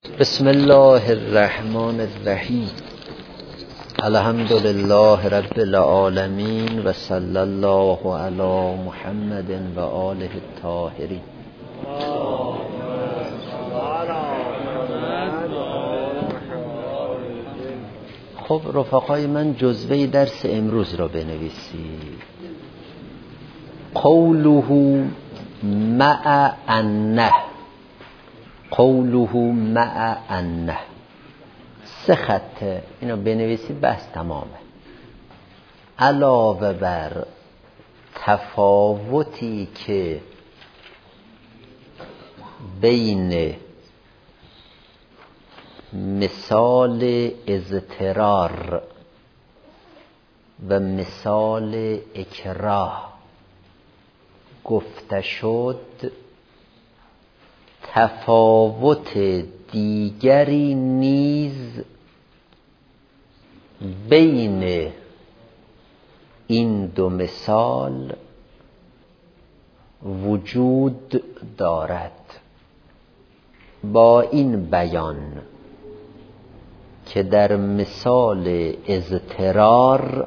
بسم الله الرحمن الرحیم. الحمد لله رب العالمین و صلی الله علی محمد و آله الطاهرین. خب رفقای من، جزوه درس امروز را بنویسید. قوله مع انه، قوله مع انه، 3 خطه اینو بنویسید، بس تمامه. علاوه بر تفاوتی که بین مثال اضطرار و مثال اکراه گفته شد، تفاوت دیگری نیز بین این 2 مثال وجود دارد. با این بیان که در مثال اضطرار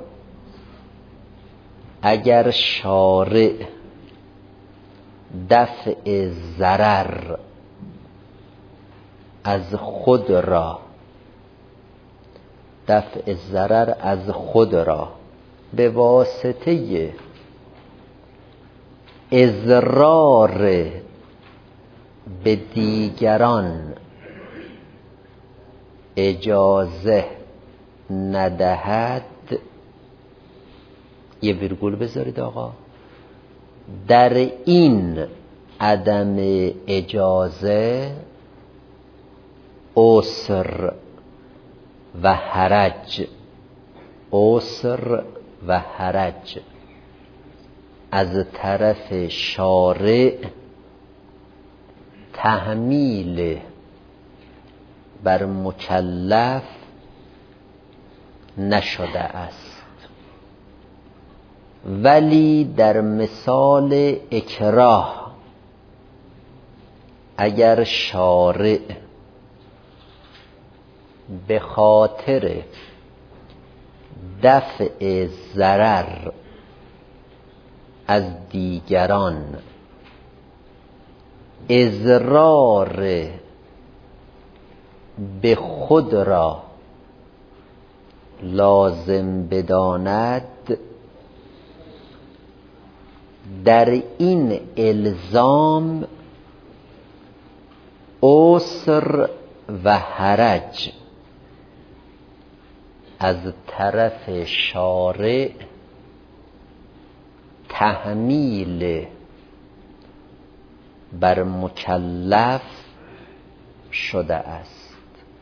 اگر شارع دفع ضرر از خود را به واسطه اضرار به دیگران اجازه ندهد، یه ویرگول بذارید آقا، در این عدم اجازه عسر و حرج از طرف شارع تحمیل بر مکلف نشده است. ولی در مثال اکراه اگر شارع به خاطر دفع ضرر از دیگران اضرار به خود را لازم بداند، در این الزام عسر و حرج از طرف شارع تحمیل بر مکلف شده است.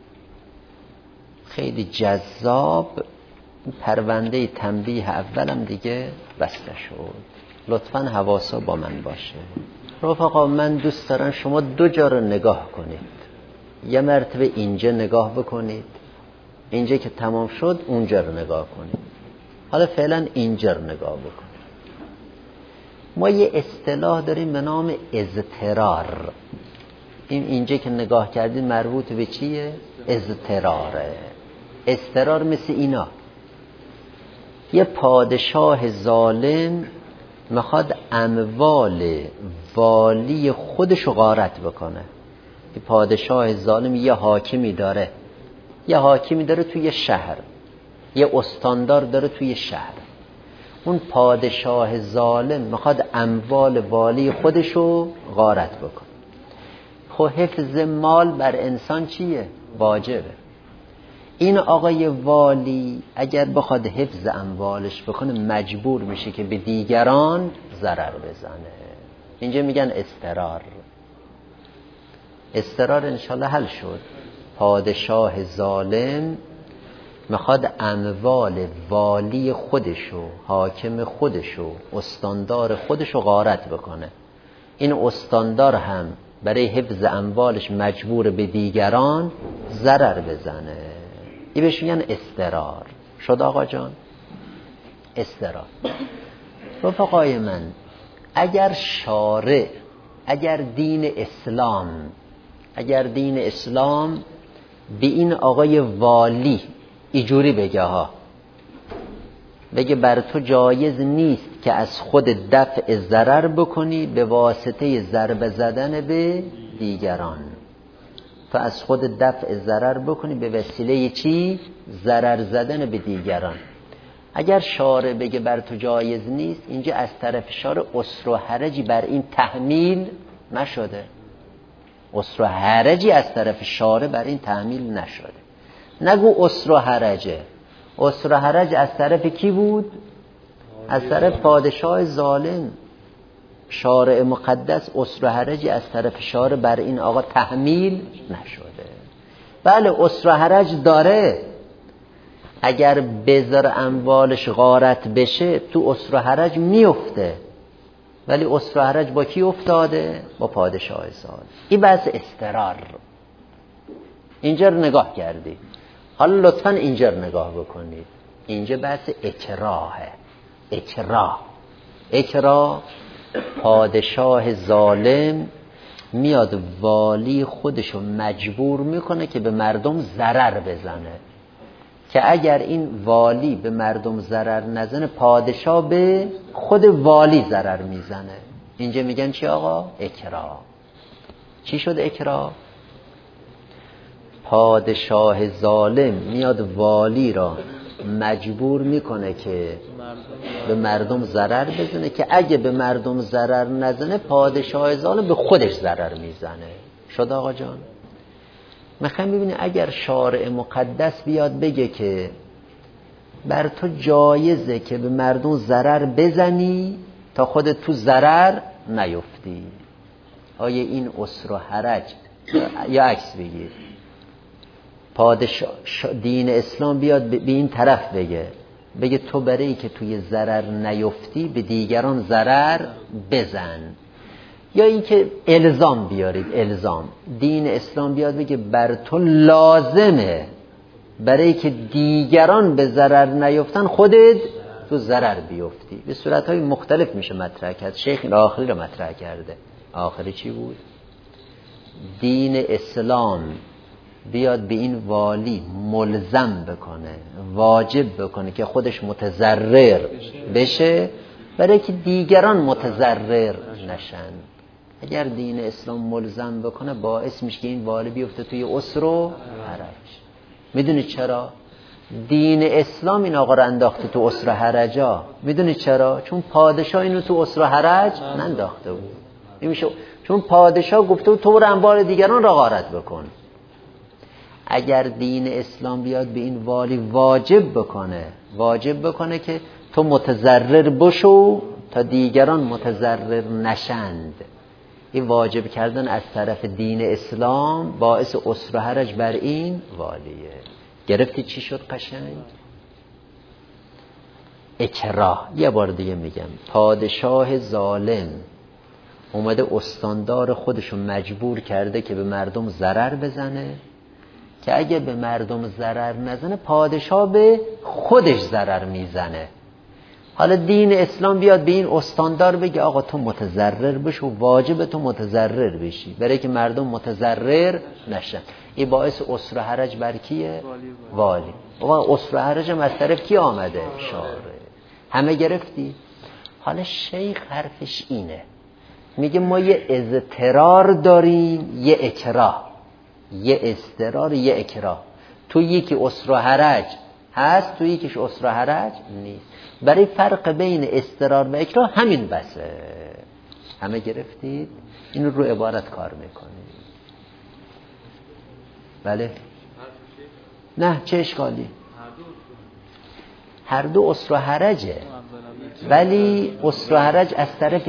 خیلی جذاب. پرونده تنبیه اولم دیگه بسته شد. لطفاً حواسا با من باشه. رفقا، من دوست دارم شما 2 جا رو نگاه کنید. یه مرتبه اینجا نگاه بکنید، اینجا که تمام شد اونجا رو نگاه کنید. حالا فعلا اینجا رو نگاه بکنید. ما یه اصطلاح داریم به نام اضطرار. اینجا که نگاه کردید مربوط به چیه؟ اضطراره. اضطرار مثل اینا، یه پادشاه ظالم میخواد اموال والی خودشو غارت بکنه. یه پادشاه ظالم یه حاکمی داره توی شهر، یه استاندار داره توی شهر. اون پادشاه ظالم میخواد اموال والی خودشو غارت بکنه. خب حفظ مال بر انسان چیه؟ واجبه. این آقای والی اگر بخواد حفظ اموالش بکنه مجبور میشه که به دیگران ضرر بزنه. اینجا میگن استرار انشالله حل شد. پادشاه ظالم میخواد اموال والی خودشو، حاکم خودشو، استاندار خودشو غارت بکنه. این استاندار هم برای حفظ اموالش مجبور به دیگران ضرر بزنه. این بهش میگن استرار. شد آقا جان؟ استرار. رفقای من، اگر شارع، اگر دین اسلام اگر دین اسلام به این آقای والی اینجوری بگه ها، بگه بر تو جایز نیست که از خود دفع ضرر بکنی به واسطه ضربه زدن به دیگران. تو از خود دفع ضرر بکنی به وسیله چی؟ ضرر زدن به دیگران. اگر شارع بگه بر تو جایز نیست، اینجا از طرف شارع اسر و حرجی بر این تحمیل نشده. اسر و حرجی از طرف شارع بر این تحمیل نشده. نگو اسر و حرجه. اسر و حرج از طرف کی بود؟ از طرف پادشاه ظالم. شارع مقدس اسر و حرجی از طرف شارع بر این آقا تحمیل نشده. بله اسر و حرج داره، اگر بذار اموالش غارت بشه تو اسر و حرج میفته، ولی اسر و حرج با کی افتاده؟ با پادشاه ظالم. این بحث استقرار. اینجا رو نگاه کردید، حالا لطفاً اینجا رو نگاه بکنید. اینجا بحث اکراهه. اکراه پادشاه ظالم میاد والی خودشو مجبور میکنه که به مردم ضرر بزنه، که اگر این والی به مردم ضرر نزنه پادشاه به خود والی ضرر میزنه. اینجا میگن چی آقا؟ اکراه. چی شد اکراه؟ پادشاه ظالم میاد والی را مجبور میکنه که به مردم ضرر بزنه، که اگه به مردم ضرر نزنه پادشاه ظالم به خودش ضرر میزنه. شد آقا جان؟ میخوام ببینی اگر شارع مقدس بیاد بگه که بر تو جایزه که به مردم ضرر بزنی تا خودت تو ضرر نیفتی، آیا این اسر و حرج؟ یا عکس بگیر، پادشاه دین اسلام بیاد به این طرف بگه تو برای که توی ضرر نیفتی به دیگران ضرر بزن، یا این که الزام بیارید، الزام دین اسلام بیاد بگه بر تو لازمه برای که دیگران به ضرر نیفتن خودت تو ضرر بیفتی. به صورتهای مختلف میشه مطرح کرد. شیخ این آخری رو مطرح کرده. آخری چی بود؟ دین اسلام بیاد به این والی ملزم بکنه، واجب بکنه که خودش متضرر بشه برای که دیگران متضرر نشن. اگر دین اسلام ملزم بکنه باعث میشه که این والی بیفته توی اسر و حرج. میدونید چرا؟ دین اسلام این آقا رو انداخته تو اسر و حرجا. میدونید چرا؟ چون پادشاه اینو تو اسر و حرج ننداخته بود. این میشه چون پادشاه گفته بود تو برو اموال دیگران را غارت بکن. اگر دین اسلام بیاد به این والی واجب بکنه که تو متضرر بشو تا دیگران متضرر نشند، این واجب کردن از طرف دین اسلام باعث اسر و حرج بر این والیه. گرفتی چی شد قشنگ؟ اکراه. یه بار دیگه میگم، پادشاه ظالم اومده استاندار خودشو مجبور کرده که به مردم ضرر بزنه، که اگه به مردم ضرر نزنه پادشاه به خودش ضرر میزنه. حالا دین اسلام بیاد به این استاندار بگه آقا تو متضرر بشو، واجب تو متضرر بشی برای که مردم متضرر نشن. این باعث اسر و حرج بر کیه؟ والی. و اسر و حرج هم از طرف کی آمده؟ شارع. همه گرفتی؟ حالا شیخ حرفش اینه، میگه ما یه اضطرار داریم، یه اکراه، یه اضطرار، یه اکراه. تو یکی اسر و حرج هست، تو یکیش اسر و حرج نیست. برای فرق بین اضطرار و اکراه همین بسه. همه گرفتید؟ این رو عبارت کار میکنید. بله؟ نه چه اشکالی؟ هر دو اسر و حرجه، ولی اسر و حرج از طرف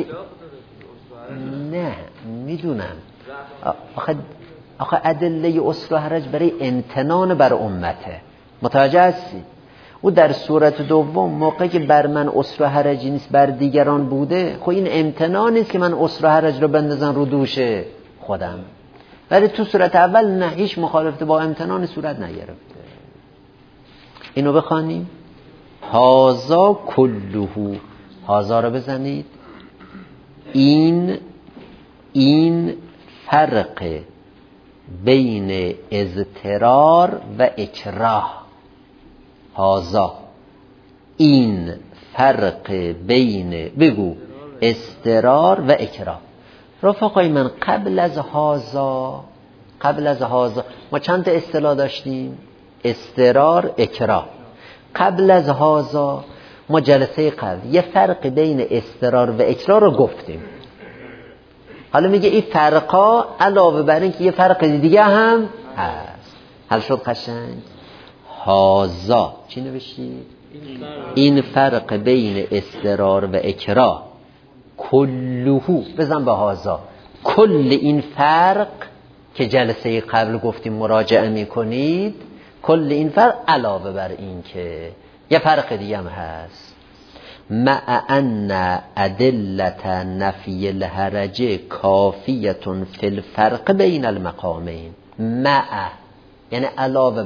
نه میدونم. آخه ادله اسر و حرج برای امتنان بر امته. متوجه هستید؟ او در صورت دوم موقعی که بر من اسر و حرجی نیست بر دیگران بوده، خب این امتنان نیست که من اسر و حرج رو بندازن رو دوش خودم. ولی تو صورت اول نه، هیچ مخالفت با امتنان صورت نگرفته. اینو بخوانیم. هازا کلهو، هازا رو بزنید. این فرق بین اضطرار و اکراه. هازا، این فرق بین، بگو، اضطرار و اکراه. رفقای من قبل از هازا ما چند تا اصطلاح داشتیم؟ اضطرار، اکراه. قبل از هازا ما جلسه قبل یه فرق بین اضطرار و اکراه رو گفتیم. حالا میگه این فرقا علاوه بر این که یه فرق دیگه هم هست. حل شد قشنگ؟ هازا چی نوشتید؟ این فرق بین اضطرار و اکراه کلهو، بزن به هازا، کل این فرق که جلسه قبل گفتیم مراجعه میکنید، کل این فرق علاوه بر این که یه فرق دیگه هم هست. مع ان ادلت نفی الحرج کافیتون فی الفرق بین المقامین. مع یعنی علاوه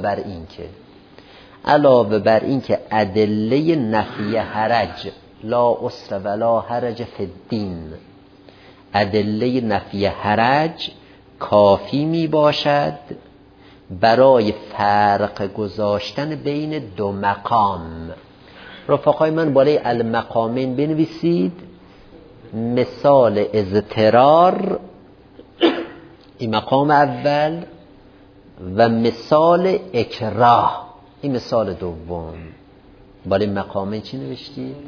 بر این که ادله نفی حرج، لا عسر ولا حرج فی الدین، ادله نفی حرج کافی می باشد برای فرق گذاشتن بین دو مقام. رفقای من بالای المقامین بنویسید. مثال اضطرار این مقام اول و مثال اکراه این مثال دوم. بالای مقامین چی نوشتید؟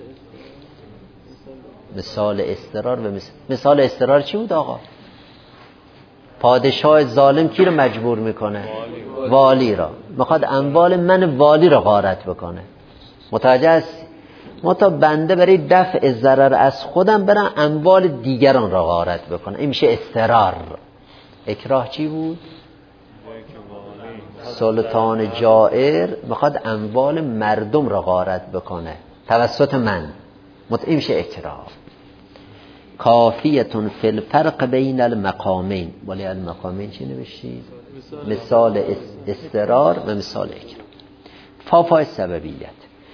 مثال اضطرار و مثال اضطرار چی بود آقا؟ پادشاه ظالم کی رو مجبور میکنه؟ والی را. میخواد اموال من والی را غارت بکنه. متوجه است؟ ما تا بنده برای دفع ضرر از خودم برم اموال دیگران را غارت بکنه. این میشه اضطرار. اکراه چی بود؟ سلطان جائر میخواد اموال مردم را غارت بکنه توسط من. این میشه اکراه. کافیتون فی الفرق بین المقامین. بالای المقامین چی نوشتید؟ مثال اضطرار و مثال اکراه. فا سببیت،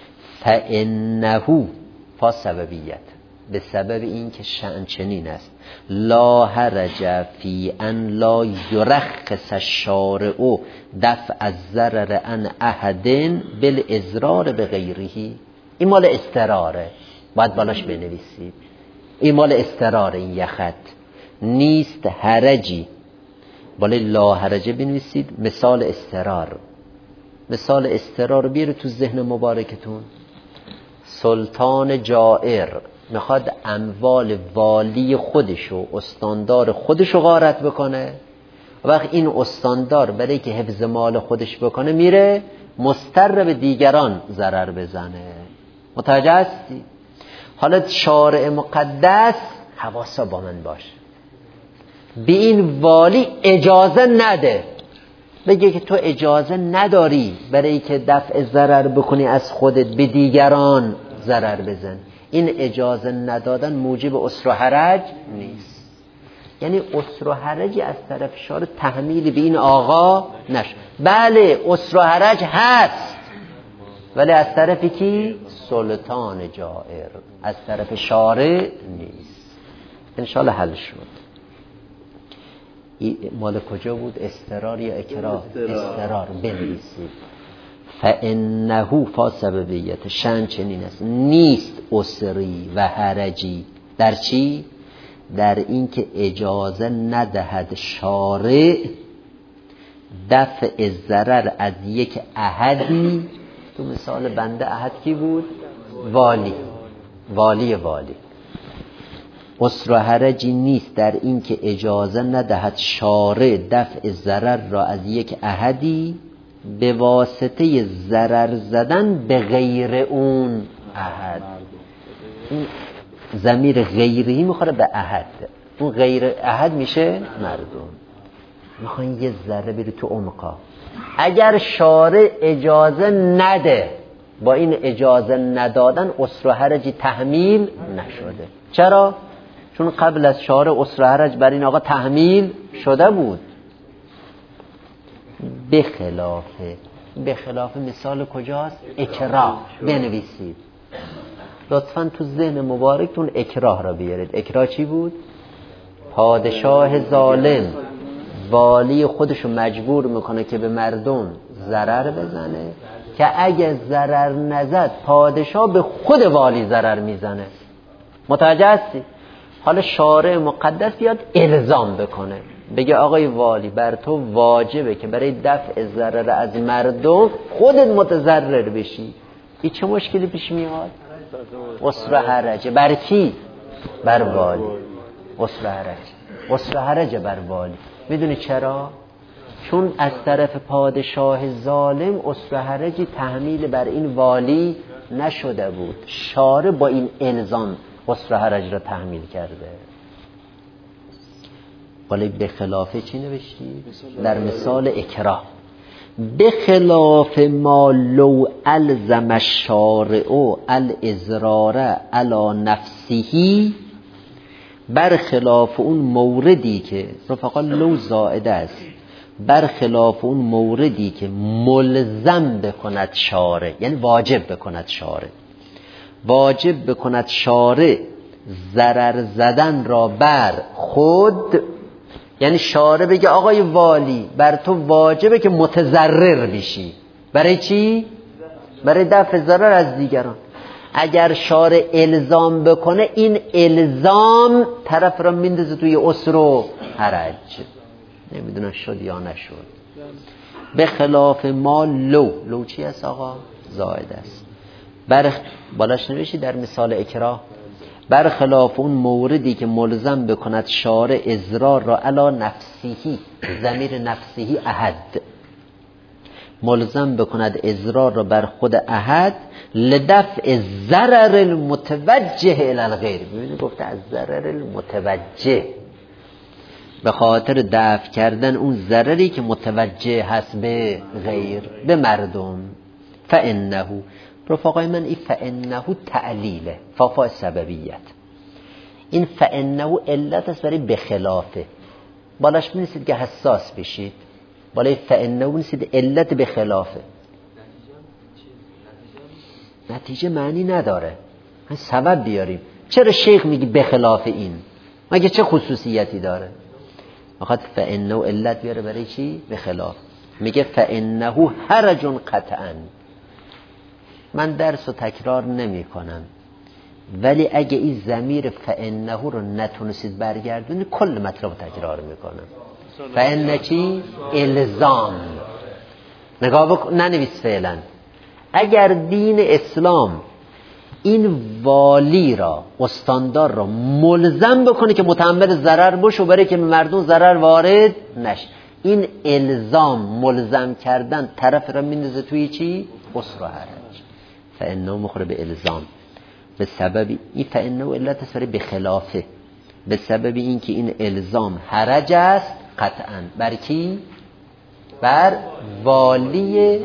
فانه فا سببیت، به سبب این که شأن چنین است. لا حرج فی ان لا یرخص الشارع دفع الضرر عن احد بالازرار بغیره. این مال اضطراره، باید بالاش بنویسید. این مال اضطراره، این یخت نیست حرجی. بالای لا حرجه بنویسید. مثال اضطرار، مثال اضطرار بیاره تو ذهن مبارکتون. سلطان جائر میخواد اموال والی خودشو، استاندار خودشو غارت بکنه. وقت این استاندار برای که حفظ مال خودش بکنه میره مضطر به دیگران ضرر بزنه. متوجه هستی؟ حالا شارع مقدس حواسا با من باش، به این والی اجازه نده. بگه که تو اجازه نداری برای که دفع ضرر بکنی از خودت به دیگران ضرر بزن. این اجازه ندادن موجب عسر و حرج نیست. یعنی عسر و حرجی از طرف شارع تحمیل به این آقا نشه. بله عسر و حرج هست، ولی از طرف کی؟ سلطان جائر، از طرف شارع نیست. انشالله حل شد. مال کجا بود؟ اضطرار یا اکراه؟ اضطرار بنویسید. فانه فا سببیت، شأن چنین است نیست عسری و حرجی. در چی؟ در این که اجازه ندهد شارع دفع ضرر از یک احدی. تو مثال بنده احد کی بود؟ والی. عسر و حرجی نیست در این که اجازه ندهد شارع دفع ضرر را از یک احدی به واسطه ضرر زدن به غیر اون احد. این ضمیر غیری میخوره به احد. اون غیر احد میشه مردم. میخواین یه ذره بری تو عمقا. اگر شارع اجازه نده، با این اجازه ندادن عسر و حرجی تحمیل نشده. چرا؟ چون قبل از شارع عسر و حرج بر این آقا تحمیل شده بود. به خلاف مثال کجاست؟ اکراه. بنویسید لطفاً تو ذهن مبارکتون اکراه را بیارید. اکراه چی بود؟ پادشاه ظالم والی خودشو مجبور میکنه که به مردم ضرر بزنه که اگه ضرر نزد پادشاه به خود والی ضرر میزنه. متوجه هستی؟ حالا شارع مقدس بیاد الزام بکنه، بگه آقای والی بر تو واجبه که برای دفع ضرر از مردم خودت متضرر بشی. این چه مشکلی پیش میاد؟ اسر حرجه. بر کی؟ بر والی. اسر حرجه بر والی. میدونی چرا؟ چون از طرف پادشاه ظالم اسر حرجی تحمیل بر این والی نشده بود، شارع با این الزام اسر حرج را تحمیل کرده. ولی به خلاف چی نوشتی؟ در مثال اکراه، به خلاف ما لو الزم الشارع الازرار علی نفسه، بر خلاف اون موردی که رفقا لو زائده است، بر خلاف اون موردی که ملزم بکند شارع، یعنی واجب بکند شارع، واجب بکند شارع ضرر زدن را بر خود، یعنی شارع بگه آقای والی بر تو واجبه که متضرر بشی. برای چی؟ برای دفع ضرر از دیگران. اگر شارع الزام بکنه این الزام طرف را میندازه توی اسر و حرج. نمیدونم شد یا نشد. به خلاف ما لو چی است آقا؟ زائد است. بالاش نوشی در مثال اکراه، بر خلاف اون موردی که ملزم بکند شارع ازرار را علی نفسیهی، ضمیر نفسیهی احد، ملزم بکند ازرار را بر خود احد لدفع ضرر المتوجه الی الغیر. ببینید گفته از ضرر المتوجه، به خاطر دفع کردن اون ضرری که متوجه هست به غیر، به مردم. فانه رفقای من این فانه تعلیله، فافا سببیت. این فانه علت است برای بخلافه. بالاش می‌نویسید که حساس بشید، بالای فانه می‌نویسید علت بخلافه. نتیجه معنی نداره، هم سبب بیاریم. چرا شیخ میگی بخلاف این؟ مگه چه خصوصیتی داره؟ میخواد فانه علت بیاره برای چی؟ بخلاف. میگه فانه حرج قطعا. من درس رو تکرار نمی کنم، ولی اگه این ضمیر فانه رو نتونستید برگردونید کل مطلب رو تکرار میکنم. فانه چی؟ الزام. نگاه بکن، ننویس فعلا. اگر دین اسلام این والی را، استاندار را ملزم بکنه که متحمل ضرر باشه و برای که مردم ضرر وارد نشه، این الزام ملزم کردن طرف را میندازه توی چی؟ اسر و حرج. فانه مخوره به الزام، به سبب این فانه علت است برای بخلافه، به سبب این که این الزام حرج است قطعا. بر کی؟ بر والی.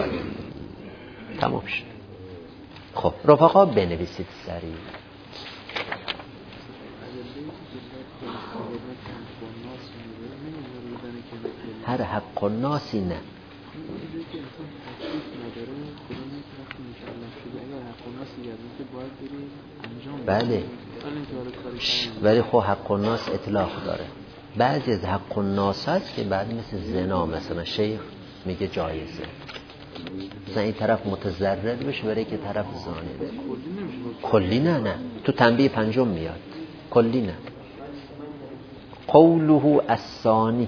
تمام شد. خب رفقا بنویسید سریع. هر حق و ناسی نه. بله ولی خب حق و ناس اطلاق داره. بعضی از حق و ناس هست که بعد مثل زنا مثلا شیخ میگه جایزه، مثلا این طرف متضرر بشه برای که طرف زانه. کلی نه تو تنبیه پنجم میاد، کلی نه. قوله الثانی،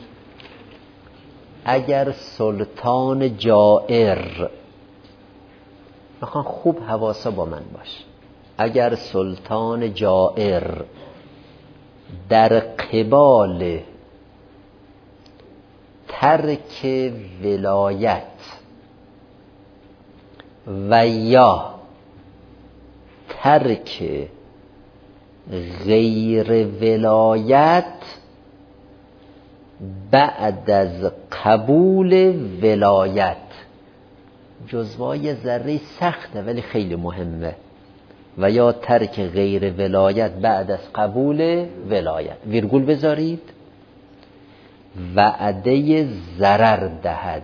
اگر سلطان جائر، بخوان خوب حواسا با من باش، اگر سلطان جائر در قبال ترک ولایت و یا ترک غیر ولایت بعد از قبول ولایت، جزوای ذره سخته ولی خیلی مهمه، و یا ترک غیر ولایت بعد از قبول ولایت، ویرگول بذارید، وعده ضرر دهد،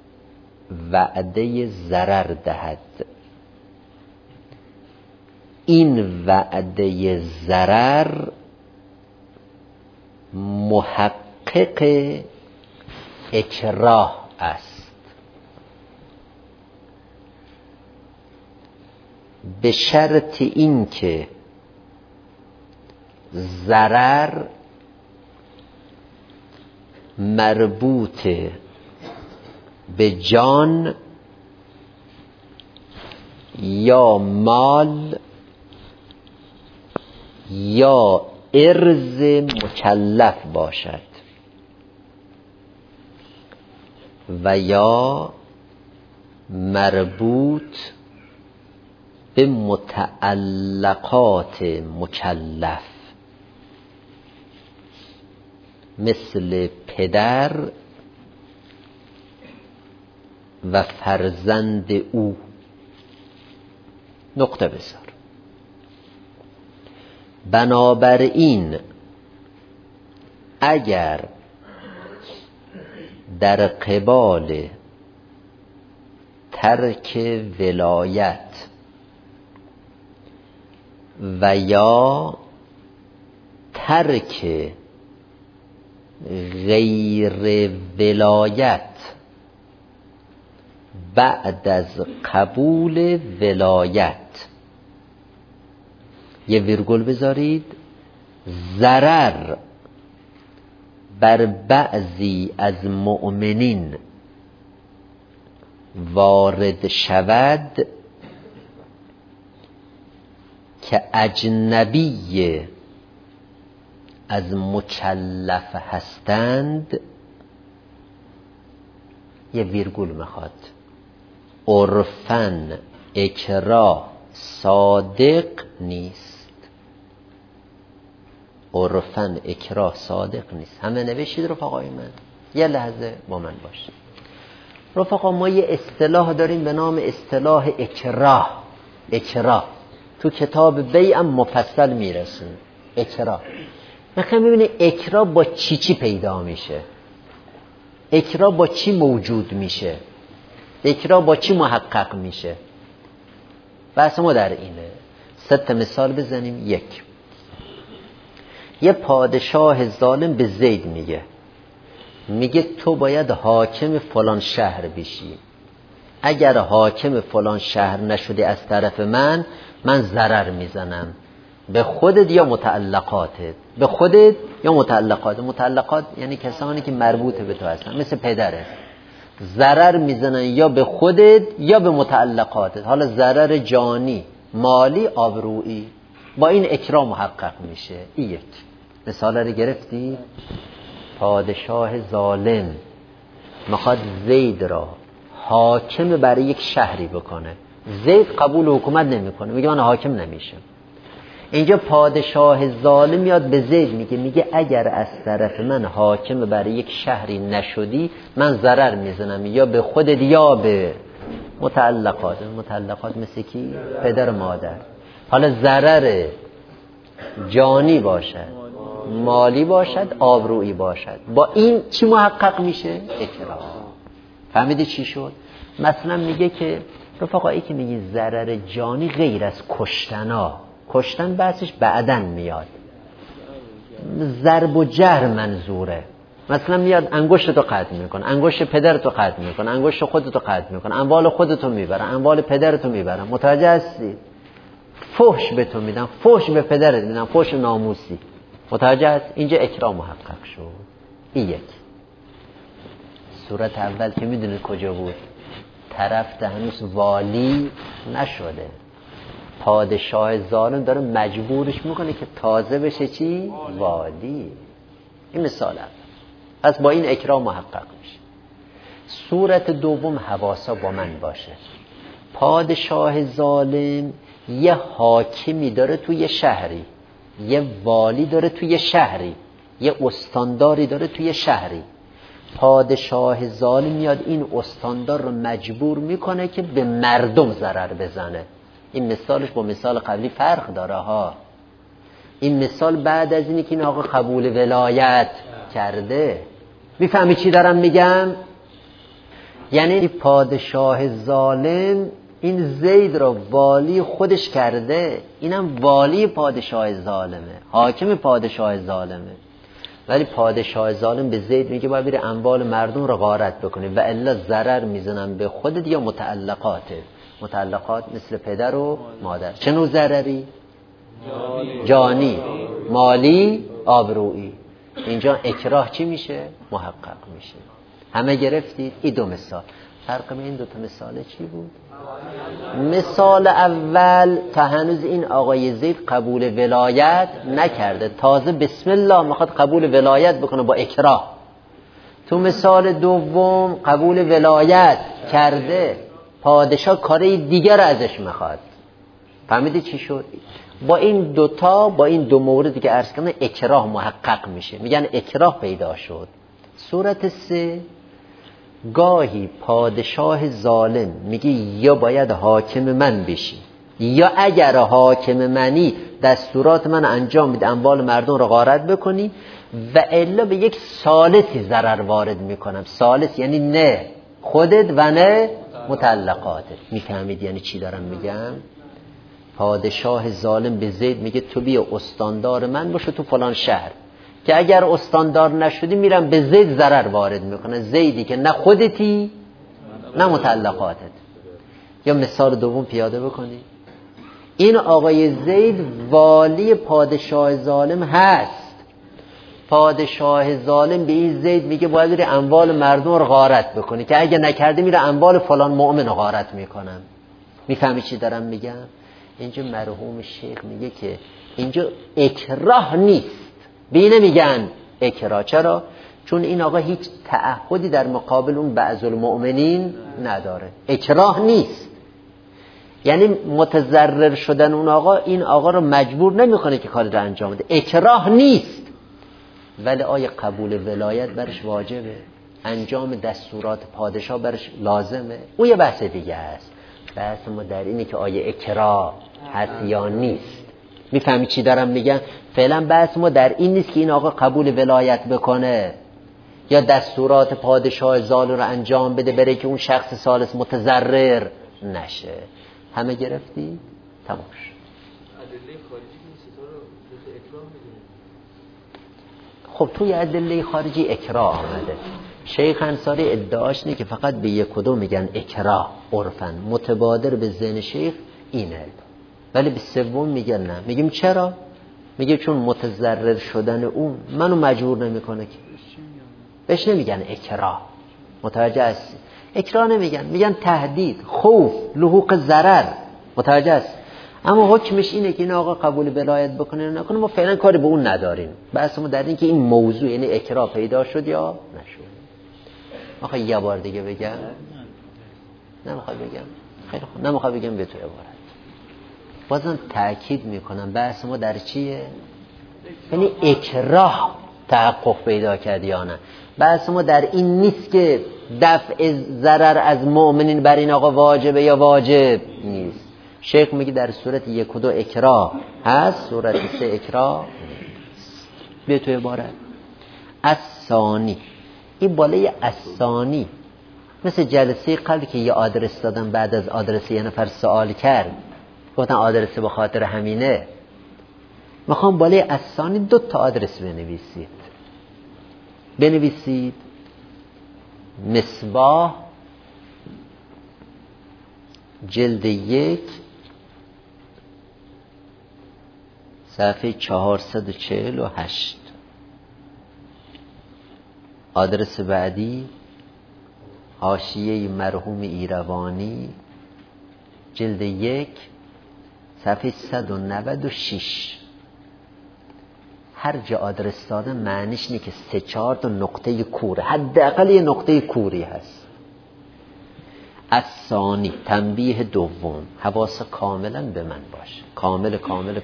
وعده ضرر دهد. این وعده ضرر محقق اکراه است. به شرط این که ضرر مربوط به جان یا مال یا عرض مکلف باشد و یا مربوط به متعلقات مکلف مثل پدر و فرزند او. نقطه بذار. بنابراین اگر در قبال ترک ولایت و یا ترک غیر ولایت بعد از قبول ولایت، یه ویرگول بذارید، ضرر بر بعضی از مؤمنین وارد شود که اجنبی از مکلف هستند، یه ویرگول میخواد، عرفن اکراه صادق نیست. عرفن اکراه صادق نیست. همه نوشید رفقای من؟ یه لحظه با من باشید. رفقا ما یه اصطلاح داریم به نام اصطلاح اکراه. اکراه تو کتاب بیع هم مفصل میرسون. اکراه میخوام ببینه اکراه با چی پیدا میشه، اکراه با چی موجود میشه، اکراه با چی محقق میشه. بحث ما در اینه. 3 مثال بزنیم. 1، یه پادشاه ظالم به زید میگه تو باید حاکم فلان شهر بشی، اگر حاکم فلان شهر نشدی از طرف من ضرر میزنم به خودت یا متعلقاتت. به خودت یا متعلقات. متعلقات یعنی کسانی که مربوط به تو هستن، مثل پدرت. ضرر میزنن یا به خودت یا به متعلقاتت. حالا ضرر جانی، مالی، آبرویی. با این اکرام محقق میشه. این 1 مثال رو گرفتی؟ پادشاه ظالم میخواد زید را حاکم برای یک شهری بکنه. زید قبول حکومت نمیکنه، میگه من حاکم نمیشم. اینجا پادشاه ظالم میاد به زید میگه اگر از طرف من حاکم برای یک شهری نشدی من ضرر میزنم یا به خودت یا به متعلقات. متعلقات مثل کی؟ پدر مادر. حالا ضرر جانی باشد، مالی باشد، آبرویی باشد. با این چی محقق میشه؟ اکراه. فهمیدی چی شد؟ مثلا میگه که رفقایی که میگی ضرر جانی غیر از کشتن بحثش بعدن میاد، ضرب و جرح منظوره. مثلا میاد انگشتتو قطع میکنه، انگشت پدرتو قطع میکنه، انگشت خودتو قطع میکنه، اموال خودتو میبرن، اموال پدرتو میبرن. متوجه هستی؟ فحش به تو میدن، فحش به پدرت میدن، فحش ناموسی. متوجه هست؟ اینجا اکرام محقق شد. این 1. صورت اول که میدونید کجا بود؟ طرف هنوز والی نشده، پادشاه ظالم داره مجبورش میکنه که تازه بشه چی؟ والی. این مثال اول. پس با این اکرام محقق میشه. صورت دوم حواسا با من باشه. پادشاه ظالم یه حاکمی داره توی شهری، یه والی داره توی شهری، یه استانداری داره توی شهری. پادشاه ظالم میاد این استاندار رو مجبور میکنه که به مردم ضرر بزنه. این مثالش با مثال قبلی فرق داره ها. این مثال بعد از اینی که این آقا قبول ولایت کرده. میفهمی چی دارم میگم؟ یعنی پادشاه ظالم این زید را والی خودش کرده، اینم والی پادشاه ظالمه، حاکم پادشاه ظالمه. ولی پادشاه ظالم به زید میگه باید بری اموال مردم رو غارت بکنی و الا ضرر میزنم به خودت یا متعلقاته. متعلقات مثل پدر و مادر. چه نوع ضرری؟ جانی، مالی، آبرویی. اینجا اکراه چی میشه؟ محقق میشه. همه گرفتید؟ این دو مثال. فرق بین این دو تا مثال چی بود؟ مثال اول تا هنوز این آقای زید قبول ولایت نکرده، تازه بسم الله میخواد قبول ولایت بکنه با اکراه. تو مثال دوم قبول ولایت کرده، پادشاه کاری دیگر ازش میخواد. فهمیدی چی شد؟ با این دوتا، با این دو موردی که عرض کردم اکراه محقق میشه، میگن اکراه پیدا شد. صورت سه، گاهی پادشاه ظالم میگه یا باید حاکم من بشی، یا اگر حاکم منی دستورات من انجام بده، اموال مردم رو غارت بکنی، و الا به یک ثالثی ضرر وارد میکنم. ثالث یعنی نه خودت و نه متعلقاتت. میفهمید یعنی چی دارم میگم؟ پادشاه ظالم به زید میگه تو بیا استاندار من باشه تو فلان شهر، که اگر استاندار نشدی میرم به زید ضرر وارد میکنه، زیدی که نه خودتی نه متعلقاتت. یا مثال دوم پیاده بکنی، این آقای زید والی پادشاه ظالم هست، پادشاه ظالم به این زید میگه باید بری اموال مردم رو غارت بکنی، که اگه نکرده میره اموال فلان مؤمن رو غارت میکنم. میفهمی چی دارم میگم؟ اینجا مرحوم شیخ میگه که اینجا اکراه نیست، بینه میگن اکراه. چرا؟ چون این آقا هیچ تعهدی در مقابل اون بعض المؤمنین نداره. اکراه نیست یعنی متضرر شدن اون آقا این آقا رو مجبور نمیکنه که کاری رو انجام بده. اکراه نیست، ولی آیا قبول ولایت برش واجبه؟ انجام دستورات پادشاه برش لازمه؟ اون یه بحث دیگه است. بحث ما در اینه که آیا اکراه هست یا نیست. میفهمی چی دارم میگم؟ فعلا بحث ما در این نیست که این آقا قبول ولایت بکنه یا دستورات پادشاه ظالم رو انجام بده برای که اون شخص ثالث متضرر نشه. همه گرفتی؟ تمام شد. ادله خارجی که این ستا رو جز اکراه میدونیم؟ خب توی ادله خارجی اکراه آمده. شیخ انصاری ادعاش اینه که فقط به یک و دو میگن اکراه عرفن، متبادر به ذهن شیخ اینه، ولی به سوم میگن نه. میگیم چرا؟ میگه چون متضرر شدن اون منو مجبور نمیکنه، که بهش نمیگن اکراه. متوجه هستی؟ اکراه نمیگن، میگن تهدید، خوف، لحوق ضرر. متوجه هستی؟ اما حکمش اینه که این آقا قبول ولایت بکنه نه نکنه، ما فعلا کاری به اون نداریم. بحث ما در این که این موضوع یعنی اکراه پیدا شد یا نشد. آخه یه بار دیگه بگم؟ نمیخوای بگم؟ خیلی خوب، نمیخوای بگم به تو عبارت. بازم تأکید میکنم بحث ما در چیه؟ یعنی اکراه تحقق پیدا کرد یا نه. بحث ما در این نیست که دفع ضرر از مؤمنین بر این آقا واجبه یا واجب نیست. شیخ میگه در صورت یک و دو اکراه هست، صورت سه اکراه نیست. به تو عبارت الثانی، این بالای الثانی مثل جلسه قبل که یه آدرس دادم، بعد از آدرس یه نفر سوال کرد گفتن آدرس به خاطر همینه. میخوام بالای الثانی 2 تا آدرس بنویسید. مصباح جلد 1 صفحه 448. آدرس بعدی حاشیه مرحوم ایروانی جلد 1 صفحه 196. هر جا آدرس داده معنیش اینه که 3-4 تا نقطه کوره، حداقل یه نقطه کوری هست. الثانی، تنبیه دوم، حواس کاملا به من باشه، کامل.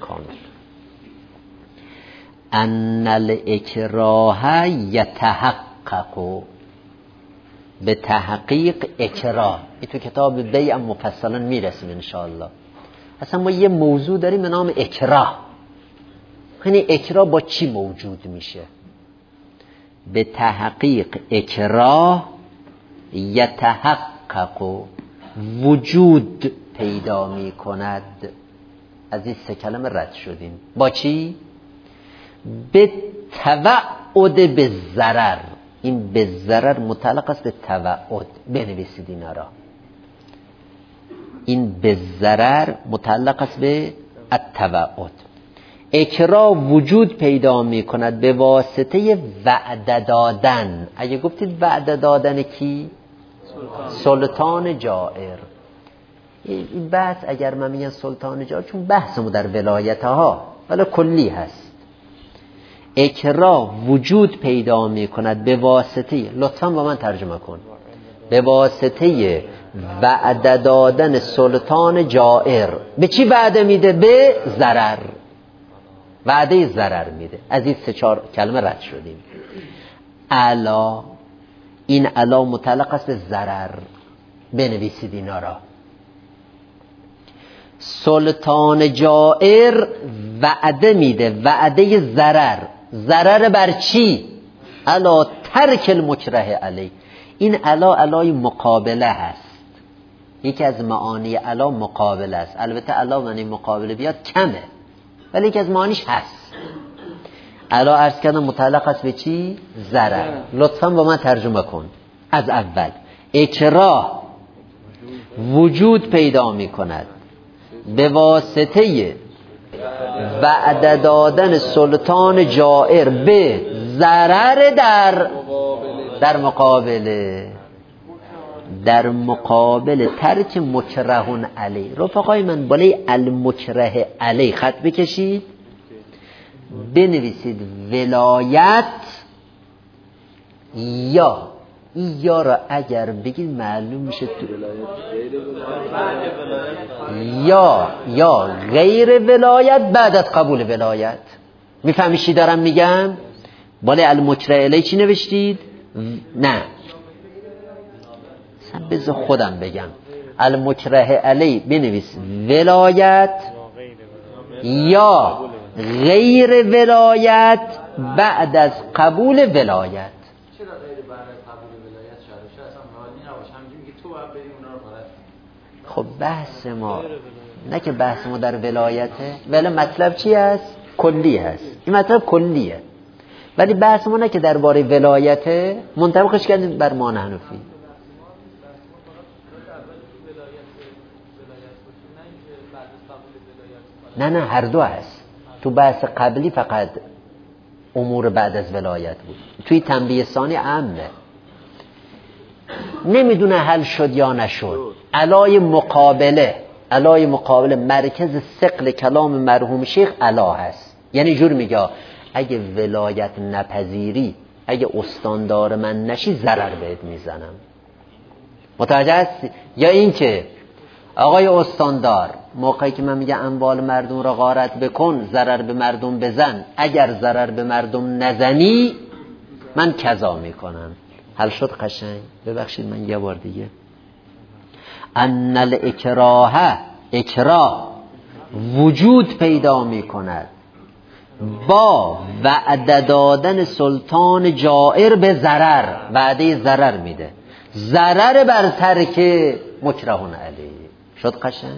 ان الاکراه یتحقق، به تحقیق اکراه. این تو کتاب بیع مفصلا میرسیم انشاءالله. اصلا ما یه موضوع داریم به نام اکراه. یعنی اکراه با چی موجود میشه؟ به تحقیق اکراه یتحقق، وجود پیدا میکند. از این 3 کلمه رد شدیم. با چی؟ به تبع توعد به ضرر. این به ضرر متعلق است به توعد. بنویسید اینا را. این به ضرر متعلق است به التوعد. اکراه وجود پیدا می کند به واسطه وعده دادن. اگه گفتید وعده دادن کی؟ سلطان جائر. این بحث اگر من میگم سلطان جائر، چون بحثمو در ولایت ها ولی کلی هست. اکراه وجود پیدا می کند به واسطه، لطفا با من ترجمه کن، به واسطه وعده دادن سلطان جائر. به چی وعده میده؟ به ضرر. وعده ضرر میده. از این 3-4 کلمه رد شدیم. علا، این علا متعلق است به ضرر. بنویسید اینا را. سلطان جائر وعده میده، وعده ضرر. ضرر بر چی؟ علا ترک المکره علی. این علا علای مقابله هست. یکی از معانی علا مقابله است. البته علا معنی مقابله بیاد کمه، ولی یکی از معانیش هست. علا عرض کردم متعلق است به چی؟ ضرر. لطفا با من ترجمه کن از اول. اکراه وجود پیدا می کند به واسطه وعده دادن سلطان جائر به ضرر در مقابل ترک مکرهون علی. رفقای من بالای المکره علی خط بکشید، بنویسید ولایت یا را اگر بگید معلوم میشه تو یا غیر ولایت بعد از قبول ولایت. میفهمی چی دارم میگم؟ بالای المکره علی چی نوشتید؟ نه بذار خودم بگم. المکره علی بنویس ولایت یا غیر ولایت بعد از قبول ولایت. چرا غیر بعد از قبول ولایت شرعی اصلا معانی نباشه، همینجوری که تو باید بری اونا رو غلط. خب بحث ما نه که بحث ما در ولایته، ولی مطلب چی است؟ کلی هست. این مطلب کلیه، ولی بحث ما نه که درباره ولایته منطبقش کردیم بر ما حنفی. نه هر دو هست. تو بحث قبلی فقط امور بعد از ولایت بود، توی تنبیه ثانی عامه. نمیدونه حل شد یا نشد. علای مقابله مرکز ثقل کلام مرحوم شیخ علا هست. یعنی جور میگه اگه ولایت نپذیری، اگه استاندار من نشی، ضرر بهت میزنم. متوجه هستی؟ یا این که آقای استاندار، موقعی که من میگه اموال مردم را غارت بکن، ضرر به مردم بزن، اگر ضرر به مردم نزنی من کذا میکنم. حل شد قشنگ؟ ببخشید من یه بار دیگه. ان اکراه وجود پیدا میکند با وعده دادن سلطان جائر به ضرر. وعده ضرر میده، ضرر بر ترک مکرهون علی. شد قشنگ؟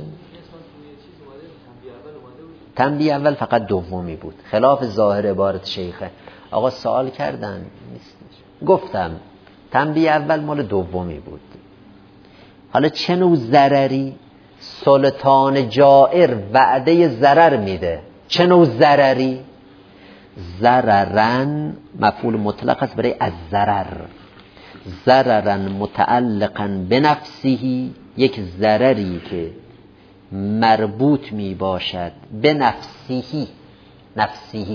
تنبیه اول فقط دومی بود، خلاف ظاهر عبارت شیخه. آقا سوال کردن گفتم تنبیه اول مال دومی بود. حالا چه نوع ضرری؟ سلطان جائر وعده ضرر میده. چه نوع ضرری؟ ضررن مفعول مطلق است برای از ضرر. ضررن متعلقا بنفسهی، یک ضرری که مربوط می باشد به نفسهی.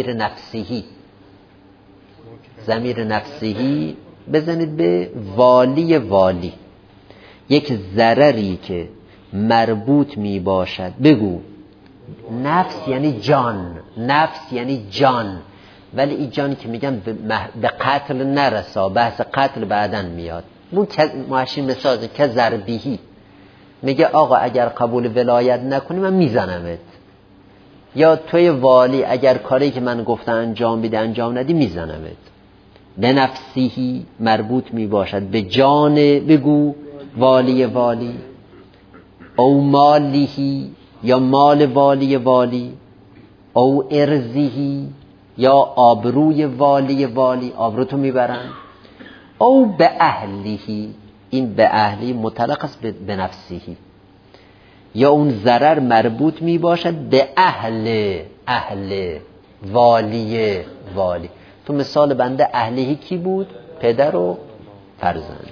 ضمیر نفسهی بزنید به والی. یک ضرری که مربوط می باشد، بگو نفس یعنی جان، ولی این جان که میگم به قتل نرسا، بحث قتل بعدن میاد. معشین مثال که ضربیهی میگه آقا اگر قبول ولایت نکنی من میزنمت، یا توی والی اگر کاری که من گفتم انجام بده انجام ندی میزنمت. به نفسیهی مربوط می باشد به جان، بگو والی، او مالیهی یا مال والی، او ارزیهی یا آبروی والی آبروتو میبرن، او به اهلیهی، این به اهلی مطلق است به نفسیهی، یا اون ضرر مربوط می باشد به اهل والی. تو مثال بنده اهلیهی کی بود؟ پدر و فرزند.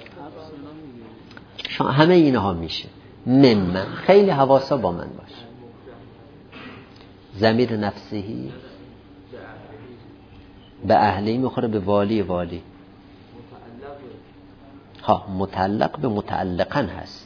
همه اینها میشه. من خیلی حواسا با من باش. ضمیر نفسیهی به اهلی میخوره به والی. ها متعلق به متعلقا هست.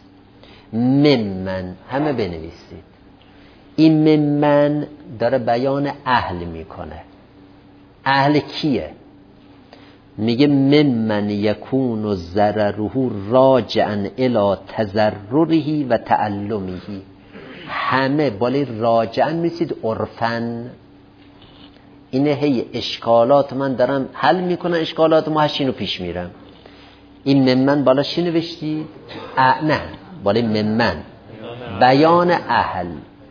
من همه بنویسید. این من داره بیان اهل میکنه. اهل کیه؟ میگه من یکون و ضرره راجعا الی تضرره و تعلمه. همه بالی راجعا میسید عرفن. اینه هی اشکالات من دارم حل میکنم، اشکالات ما هشینو پیش میرم. این من بالا چی نوشتی؟ نه بالای من بیان اهل.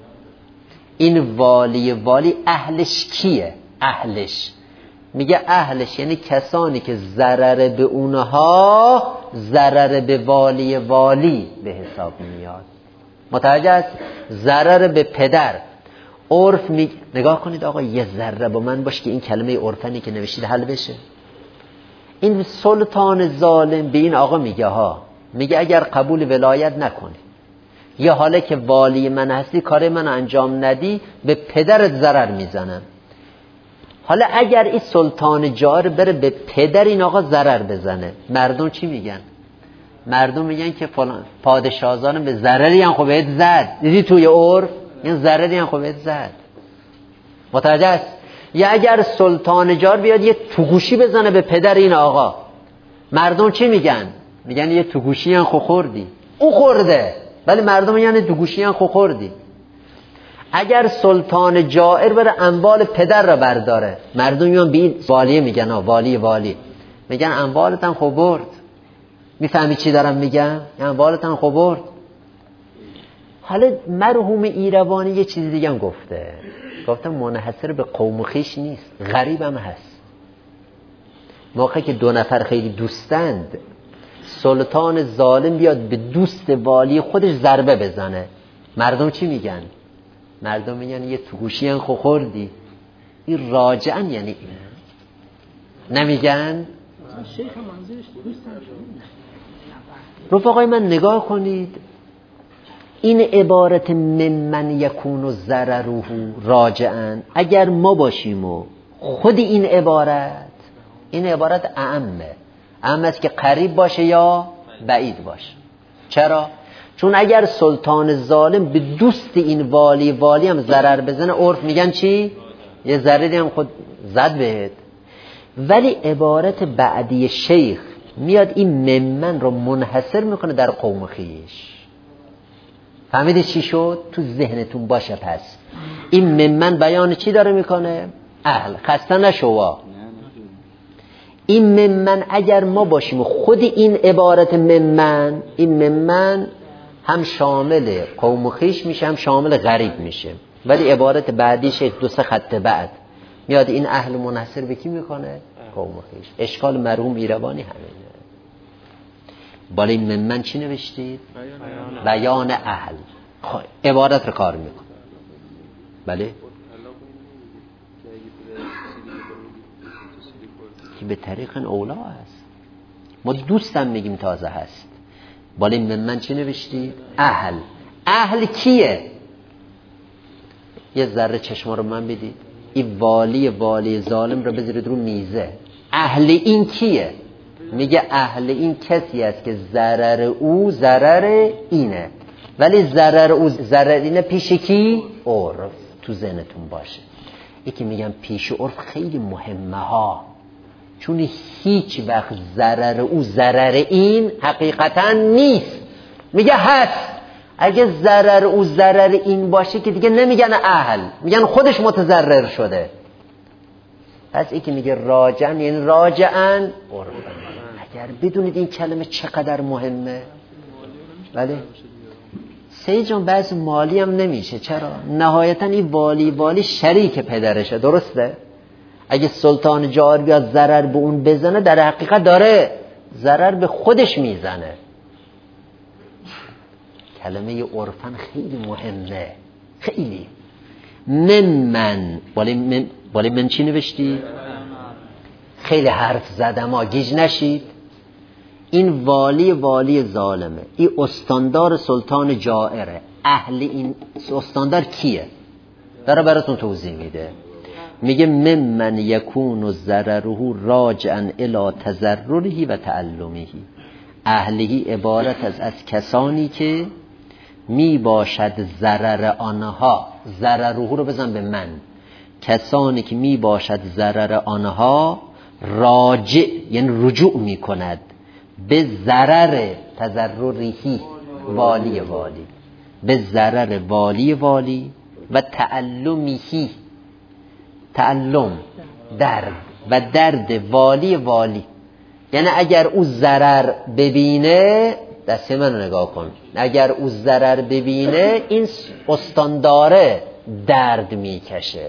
این والی اهلش کیه؟ اهلش میگه اهلش یعنی کسانی که ضرر به اونها ضرر به والی به حساب میاد. متوجه است؟ ضرر به پدر عرف نگاه کنید آقا یه ذره با من باش که این کلمه عرفنی که نوشید حل بشه. این سلطان ظالم به این آقا میگه میگه اگر قبول ولایت نکنی یا حالا که والی من هستی کار من انجام ندی به پدرت ضرر میزنم. حالا اگر این سلطان جار بره به پدر این آقا ضرر بزنه، مردم چی میگن؟ مردم میگن که فلان پادشاهان به ضرری هم خوبت زد. دیدی توی عرف این ضرری هم خوبت زد. متوجه است؟ یا اگر سلطان جار بیاد یه توگوشی بزنه به پدر این آقا، مردم چی میگن؟ میگن یه توگوشی هم خوردی. او خورده ولی مردم میگن توگوشی هم خوردی. اگر سلطان جائر بره اموال پدر را برداره، مردم میان به این والیه میگن والی میگن اموالت هم برد. میفهمی چی دارم میگم؟ اموالت هم برد. حالا مرحوم ایروانی یه چیز دیگه هم گفته منحصر به قوم و خویش نیست، غریب هم هست. موقعی که دو نفر خیلی دوستند، سلطان ظالم بیاد به دوست والی خودش ضربه بزنه، مردم چی میگن؟ مردم میگن یه توگوشی هم خوردی. این راجعا یعنی این نمیگن؟ رفقای من نگاه کنید، این عبارت من یکون و ضرره راجعا اگر ما باشیم و خود این عبارت اعم است که قریب باشه یا بعید باشه. چرا؟ چون اگر سلطان ظالم به دوست این والی هم ضرر بزنه، عرف میگن چی؟ یه ضرری هم خود زد بهت. ولی عبارت بعدی شیخ میاد این من رو منحصر میکنه در قوم خیش. فهمیدی چی شد؟ تو ذهنتون باشه. پس این من بیان چی داره میکنه؟ اهل. خسته نشوا. این من اگر ما باشیم و خود این عبارت من هم شامل قوم و خویش میشه هم شامل غریب میشه. ولی عبارت بعدیش 2-3 خط بعد میاد این اهل منحصر به کی میکنه؟ قوم و خویش. اشکال مرحوم ایروانی همینه. بالا این من چی نوشتید؟ بیان اهل. عبارت رو کار میکنه. بله که به طریق اولا هست. ما دوستم میگیم تازه هست. بالا این من چی نوشتید؟ اهل کیه؟ یه ذره چشما رو من بدید. این والی ظالم رو بذارید رو میزه. اهل این کیه؟ میگه اهل این کسی است که ضرر او ضرر اینه، ولی ضرر او ضرر اینه پیش کی؟ عرف. تو ذهنتون باشه. یکی میگم پیش عرف خیلی مهمه ها، چون هیچ وقت ضرر او ضرر این حقیقتا نیست. میگه هست. اگه ضرر او ضرر این باشه که دیگه نمیگن اهل، میگن خودش متضرر شده. پس یکی میگه راجعن یعنی راجعن عرفن. اگر بدونید این کلمه چقدر مهمه. ولی سید جان بعض مالی هم نمیشه. چرا؟ نهایتا این والی شریک پدرشه. درسته؟ اگه سلطان جائر بیاد ضرر به اون بزنه، در حقیقت داره ضرر به خودش میزنه. کلمه عرفن خیلی مهمه، خیلی. من بالی من چی نوشتی؟ خیلی حرف زدم گیج نشید. این والی ظالمه، این استاندار سلطان جائره. اهل این استاندار کیه؟ داره براتون توضیح میده. میگه ممن یکون ضرره راجعا الی تضرره و تعلمه. اهلی عبارت از کسانی که می باشد ضرر آنها، ضرره رو بزن به من، کسانی که می باشد ضرر آنها راجع، یعنی رجوع می کند به ضرر تضررهی، والی به ضرر والی و تعلمهی، تعلم درد و درد والی. یعنی اگر او ضرر ببینه، دست من رو نگاه کن، اگر او ضرر ببینه این استانداره درد میکشه.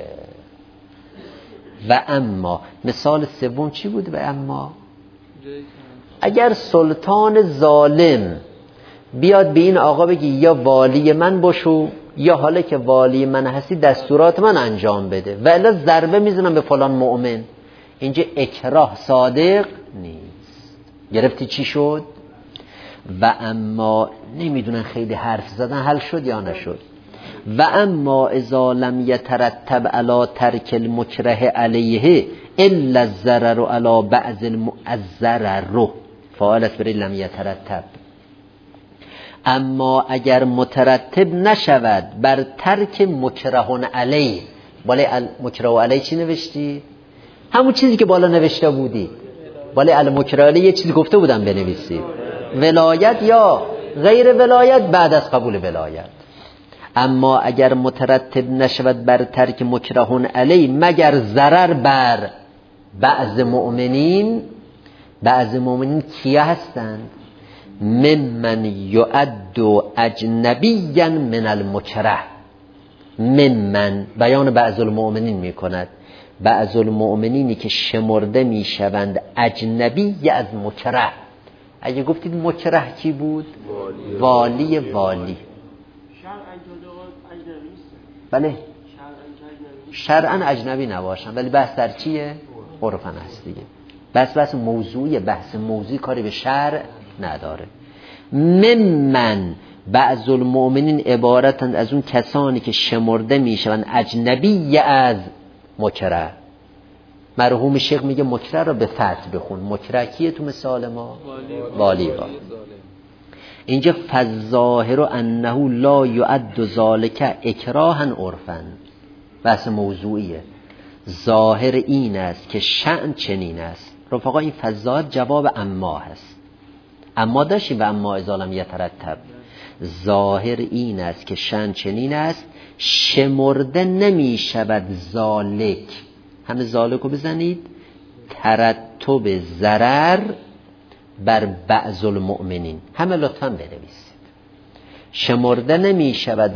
و اما مثال سوم چی بود؟ و اما اگر سلطان ظالم بیاد به این آقا بگی یا والی من باشو، یا حالا که والی من هستی دستورات من انجام بده، و الا ضربه میزنم به فلان مؤمن، اینجا اکراه صادق نیست. گرفتی چی شد؟ و اما نمیدونن خیلی حرف زدن، حل شد یا نشد؟ و اما اذا لم یترتب علی ترک المکره علیه الا الضرر علی بعض الضرر فاعلت بر لم یترتب. اما اگر مترتب نشود بر ترک مکرهون علیه، بالا مکره علیه چی نوشتی؟ همون چیزی که بالا نوشته بودی. بالا المکره علیه یه چیزی گفته بودم بنویسی، ولایت یا غیر ولایت بعد از قبول ولایت. اما اگر مترتب نشود بر ترک مکرهون علی مگر ضرر بر بعض مؤمنین. بعض مؤمنین کیا هستند؟ ممن یعد اجنبیا من المکره. ممن بیان بعض المؤمنین می کند، بعض المؤمنینی که شمرده می شوند اجنبی از مکره. اگه گفتید مکره کی بود؟ والی. بله شرعاً اجنبی نباشن، ولی بحث در چیه؟ عرفاً هست دیگه. بحث موضوعی، بحث موضوعی کاری به شرع نداره. ممن بعض المؤمنین عبارتند از اون کسانی که شمرده میشوند اجنبی از مکره. مرحوم شیخ میگه مکره رو به فتح بخون. مکره کیه تو مثال ما؟ والی. اینجا فالظاهر انه لا یعد ذلک اکراها عرفا. بحث موضوعیه. ظاهر این است که شأن چنین است. رفقا این فالظاهر جواب اما هست. اما داشتیم و اما اذا لم یترتب. ظاهر این است که شأن چنین است شمرده نمی شود ذالک. همه ذالک رو بزنید. ترتب ضرر بر بعض المؤمنین. همه لطفاً بنویسید. شمرده نمی شود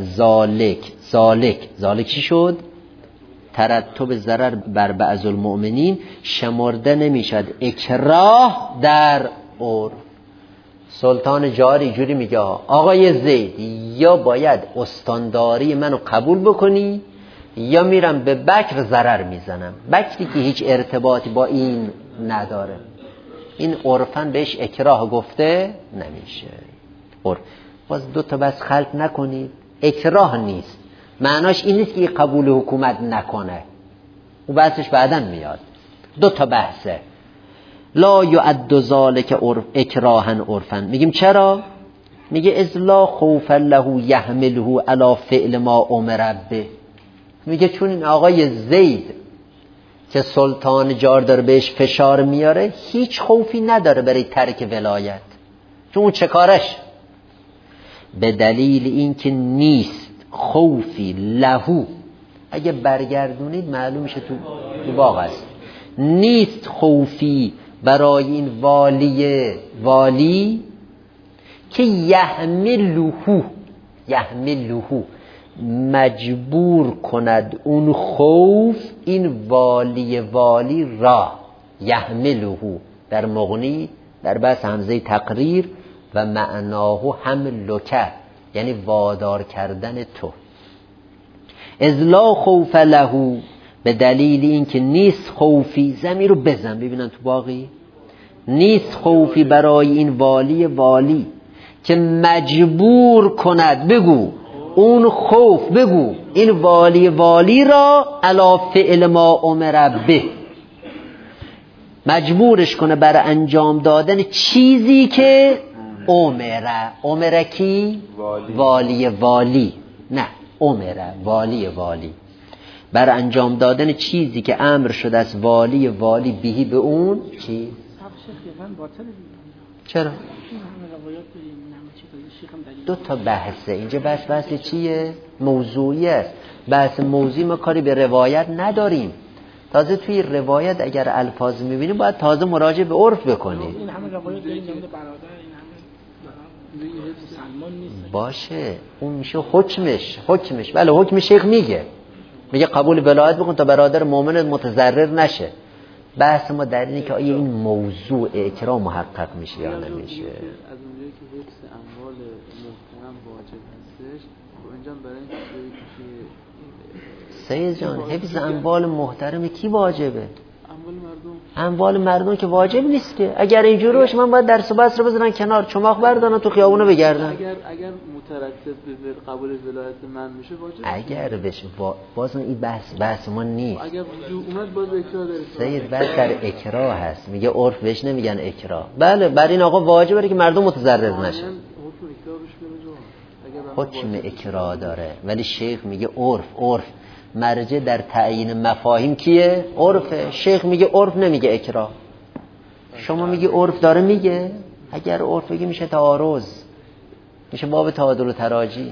ذالک چی شد؟ ترتب ضرر بر بعض المؤمنین. شمرده نمی شود اکراه در عرف. سلطان جاری جوری میگه آقای زید یا باید استانداری منو قبول بکنی یا میرم به بکر ضرر میزنم. بکری که هیچ ارتباطی با این نداره، این عرفاً بهش اکراه گفته نمیشه. باز دو تا بس خلط نکنید. اکراه نیست معناش این نیست که قبول حکومت نکنه، او بحثش بعداً میاد. دو تا بحثه. لا یعد ذلک اکراها عرفاً. میگیم چرا؟ میگه اذ لا خوف له یحمله علی فعل ما امر به. میگه چون این آقای زید که سلطان جار داره بهش فشار میاره هیچ خوفی نداره برای ترک ولایت. چون اون چه کارش؟ به دلیل این که نیست خوفی لهو. اگه برگردونید معلوم میشه تو باغ است. نیست خوفی برای این والی که یحملوه مجبور کند اون خوف این والی را، یحمله در مغنی در بس همزه تقریر و معناه حملک یعنی وادار کردن تو. اذ لا خوف له به دلیل اینکه نیست خوفی، زمین رو بزن ببینن تو باقی، نیست خوفی برای این والی که مجبور کند، بگو اون خوف، بگو این والی را علی فعل ما امر به، مجبورش کنه بر انجام دادن چیزی که امره کی؟ والی نه امره والی بر انجام دادن چیزی که امر شده از والی بهی به اون چی؟ چرا؟ دو تا بحثه اینجا. بحث چیه؟ موضوعی است. بحث موضوعی ما کاری به روایت نداریم. تازه توی روایت اگر الفاظ میبینیم باید تازه مراجعه به عرف بکنیم. این همه روایت داریم نمود برادر، این همه سلمان نیست باشه، اون میشه حکمش. بله حکم شیخ میگه قبول ولایت بکن تا برادر مؤمن متضرر نشه. بحث ما در اینه که آیا این موضوع اکرام محقق میشه یا نمیشه. از اونجایی که حفظ اموال محترم واجب هستش، اینجا برای سید جان حفظ اموال محترم کی واجبه؟ اموال مردم که واجب نیست که. اگر اینجوری باشه من باید درس و بحث رو بذارن کنار، چماق بردارن تو خیابونو بگردن. اگر مترتب به قبول ولایت من میشه واجب، اگر بشه باز این بحث ما نیست. اگر اومد باز اکراه داره. سید بعد در اکراه هست، میگه عرف بهش نمیگن اکراه. بله بر این آقا واجبه که مردم متضرر نشه. حکم اکراه داره ولی شیخ میگه عرف مرجع در تعیین مفاهیم کیه؟ عرفه. شیخ میگه عرف نمیگه اکراه. شما میگه عرف داره میگه. اگر عرف بگه میشه تعارض، میشه باب تعادل و تراجی.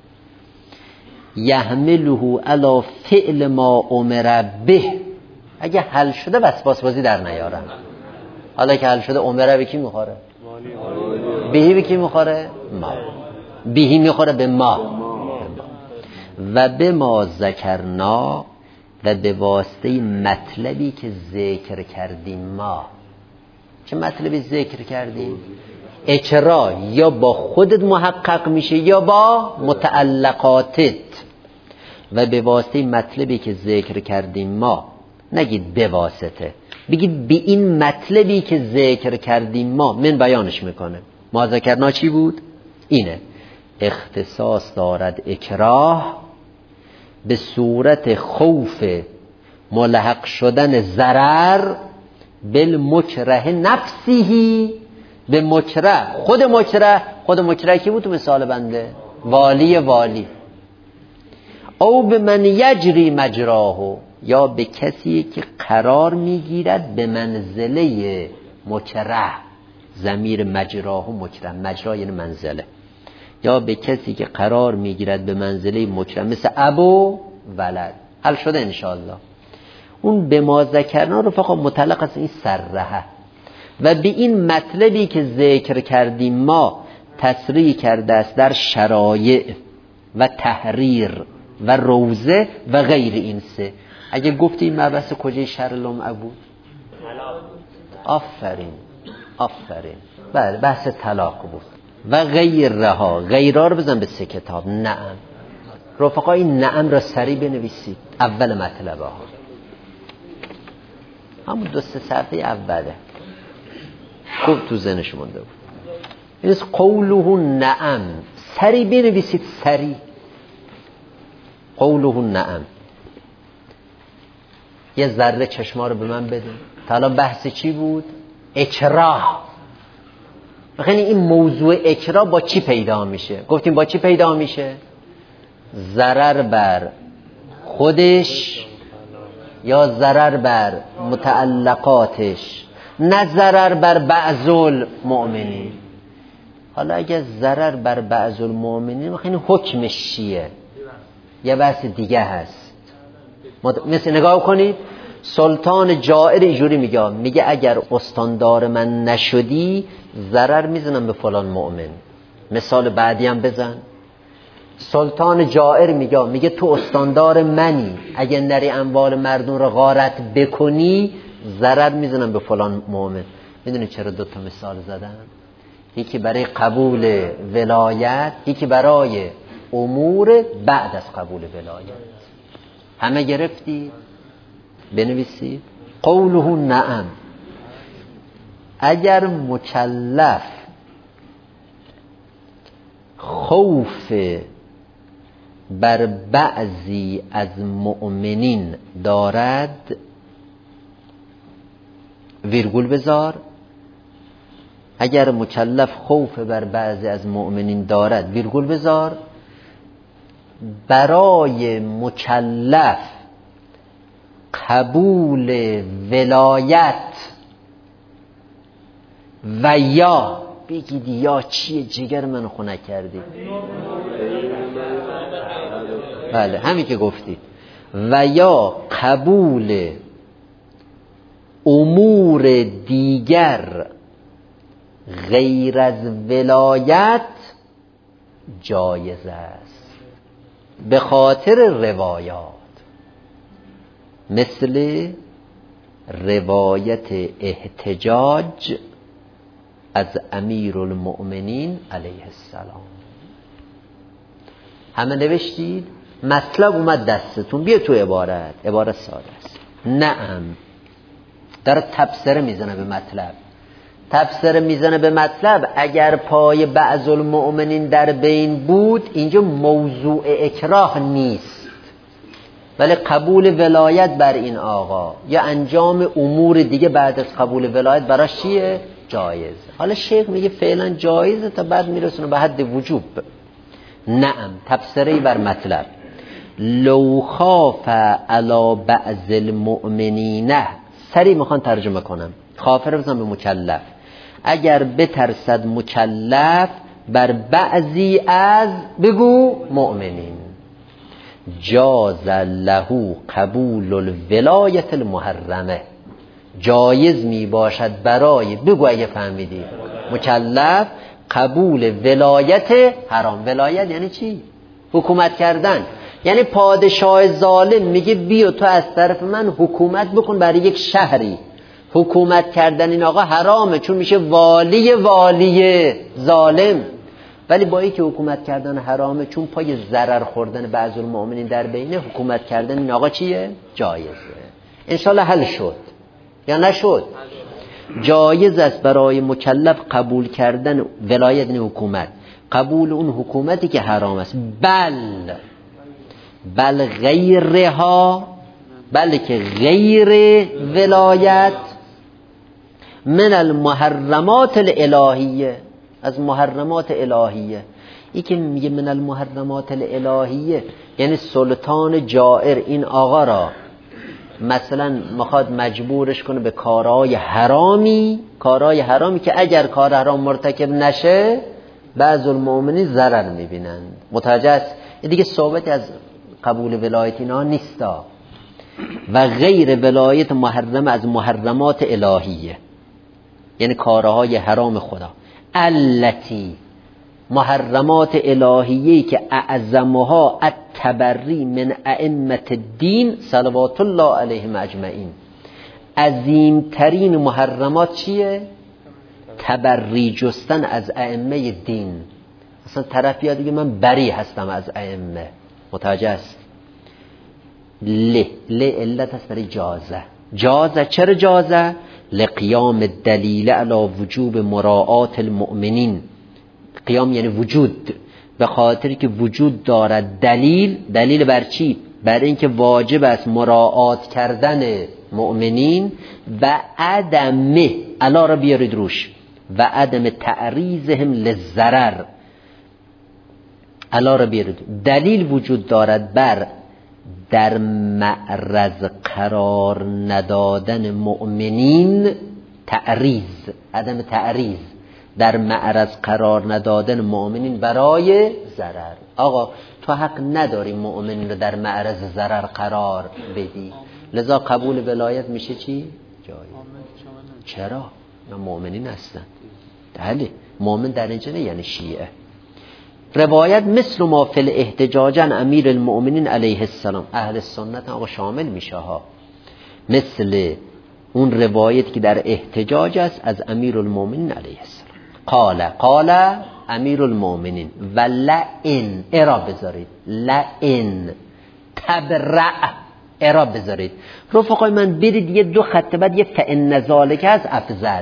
یحمله علی فعل ما امر به. اگه حل شده وسواس بازی در نیارن. حالا که حل شده امر به کی میخوره؟ بهی به کی میخوره؟ ما. بهی میخوره به ما. و به ما ذکرنا و به واسطه مطلبی که ذکر کردیم ما. چه مطلبی ذکر کردیم؟ اکرا یا با خودت محقق میشه یا با متعلقاتت. و به واسطه مطلبی که ذکر کردیم ما، نگید به واسطه، بگید به این مطلبی که ذکر کردیم ما. من بیانش میکنه. ما ذکرنا چی بود؟ اینه اختصاص دارد اکراه به صورت خوف ملحق شدن ضرر بالمکره نفسیه، به مکره. خود مکره کی بود تو مثال بنده؟ والی. او به من یجری مجراه، یا به کسی که قرار میگیرد به منزله مکره. ضمیر مجراه و مکره، مجرا یعنی منزله. یا به کسی که قرار میگیرد به منزله مکره، مثل ابو ولد. حل شده انشاءالله. اون به ما ذکرنا رو فقط مطلق از این سرحه و به این مطلبی که ذکر کردیم ما تصریح کرده است در شرایع و تحریر و روزه و غیر این سه. اگه گفتی این مبحث کجای شرع لمعه بود؟ آفرین. بله بحث طلاق بود. و غیرها، غیرها رو بزن به 3 کتاب. نعم رفقا این نعم را سریع بنویسید. اول مطلبه ها همون 2-3 صفحه اوله خوب تو ذهنش مونده بود. این است قوله نعم. سریع بنویسید، سریع. قوله نعم. یه ذره چشما رو به من بده. تا الان بحث چی بود؟ اکراه. بخیلی این موضوع اکراه با چی پیدا میشه؟ گفتیم با چی پیدا میشه؟ ضرر بر خودش یا ضرر بر متعلقاتش، نه ضرر بر بعض المؤمنین. حالا اگه ضرر بر بعض المؤمنین بخیلی حکمش چیه؟ یه بحث دیگه هست. مثل نگاه کنید سلطان جائر اینجوری میگه اگر استاندار من نشدی ضرر میزنم به فلان مؤمن. مثال بعدی هم بزن. سلطان جائر میگه تو استاندار منی، اگه نری اموال مردم رو غارت بکنی ضرر میزنم به فلان مؤمن. میدونی چرا 2 تا مثال زدم؟ یکی برای قبول ولایت، یکی برای امور بعد از قبول ولایت. همه گرفتی؟ بنویسید. قوله نعم، اگر مکلف خوف بر بعضی از مؤمنین دارد، ویرگول بذار، اگر مکلف خوف بر بعضی از مؤمنین دارد ویرگول بذار، برای مکلف قبول ولایت و یا بگید یا چیه جگر منو خنک کردی؟ بله همین که گفتید. و یا قبول امور دیگر غیر از ولایت جایز است به خاطر روایات، مثل روایت احتجاج از امیر المؤمنین علیه السلام. همه نوشتید؟ مطلب اومد دستتون، بیا تو عبارت ساده است. نعم، در تبصره میزنه به مطلب. تبصره میزنه به مطلب. اگر پای بعض المؤمنین در بین بود، اینجا موضوع اکراه نیست، ولی قبول ولایت بر این آقا یا انجام امور دیگه بعد از قبول ولایت براش چیه؟ جایز. حالا شیخ میگه فعلا جایزه تا بعد میرسونه به حد وجوب. نعم، تبصره بر مطلب. لو خاف علی بعض المؤمنین، سریع میخوان ترجمه کنم، خاف رو بزن به مکلف. اگر بترسد مکلف بر بعضی از بگو مؤمنین، جاز له قبول الولایت المحرمه، جایز می باشد برای، بگو اگه فهمیدی، مکلف قبول ولایت حرام. ولایت یعنی چی؟ حکومت کردن. یعنی پادشاه ظالم میگه بیا تو از طرف من حکومت بکن برای یک شهری. حکومت کردن این آقا حرامه، چون میشه والی ظالم. ولی با اینکه حکومت کردن حرامه، چون پای ضرر خوردن بعض المؤمنین در بینه، حکومت کردن این آقا چیه؟ جایزه. انشالله حل شد یا نشد؟ جایز است برای مکلف قبول کردن ولایت این حکومت، قبول اون حکومتی که حرام است. بل غیرها، بلکه غیر ولایت، من المحرمات الالهیه، از محرمات الهیه. ای که میگه من المحرمات الالهیه یعنی سلطان جائر این آقا را مثلا میخواد مجبورش کنه به کارهای حرامی که اگر کار حرام مرتکب نشه بعض المؤمنین ضرر میبینند. متوجه است؟ این دیگه صحبتی از قبول ولایت اینا نیستا. و غیر ولایت محرم از محرمات الهیه، یعنی کارهای حرام خدا. التی، محرمات الهیه‌ای که اعظمها التبری من ائمه الدین صلوات الله علیهم اجمعین. عظیمترین محرمات چیه؟ تبری جستن از ائمه دین. اصلا طرف بیاد دیگه من بری هستم از ائمه. متوجه است؟ ل علت هست برای جازه. چرا جازه؟ لقیام دلیل علی وجوب مراعات المؤمنین. قیام یعنی وجود، به خاطر که وجود دارد دلیل بر چی؟ بر اینکه واجب است مراعات کردن مؤمنین و عدمه، علا را بیارید روش، و عدم تعریضهم للضرر. علا را بیارید، دلیل وجود دارد بر در معرض قرار ندادن مؤمنین، تعریض، عدم تعریض، در معرض قرار ندادن مؤمنین برای ضرر. آقا تو حق نداری مؤمنین رو در معرض ضرر قرار بدی، لذا قبول ولایت میشه چی؟ جایی. چرا؟ نه مؤمنین هستن. بله، مؤمن در اینجا نه یعنی شیعه. روایت مثل ما فی الاحتجاجن امیر المؤمنین علیه السلام. اهل سنت آقا شامل میشه ها، مثل اون روایت که در احتجاج است از امیر المؤمنین علیه السلام. قال امیر المؤمنین و لئن ارا بذارید، لئن تبرع ارا بذارید. رفقای من برید یه 2 خط بعد یه فإن ذالک از افضل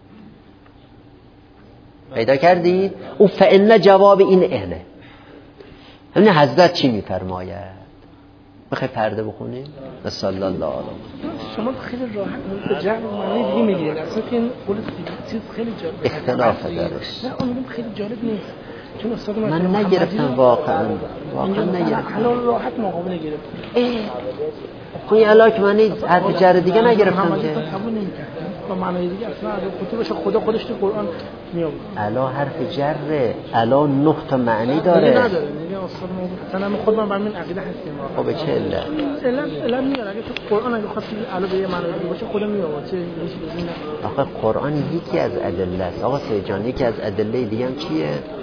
پیدا کردید. او فإن جواب این اینه. همین حضرت چی میفرماید؟ بخوای پرده بخونیم صلی الله علیه شما خیلی راحت به جمع معنی دیگه میگید. اصلا که این قول چیز خیلی جالب اختلاف داره. نه اون خیلی جالب نیست، چون استاد من نگرفتم واقعا نگرفتم. حالا راحت مقابله گرفتم. خب یه علاک من حرف جر دیگه نگرفتم که قبول نمی‌کنه با معنی دیگه اصلا از خطوبش خودش تو قرآن میاد. الا حرف جره، الا 9 تا معنی داره. نداره میگه استاد مثلا من خودم با من عقیده هستیم. خب چه علت میاره اگه تو قرآن اگه خواستی الا به معنی دیگه باشه خودم میآورد چه هیچ چیزی نه. آخه قرآن یکی از ادله است آقا سید جان، یکی از ادله دیگه هم چیه؟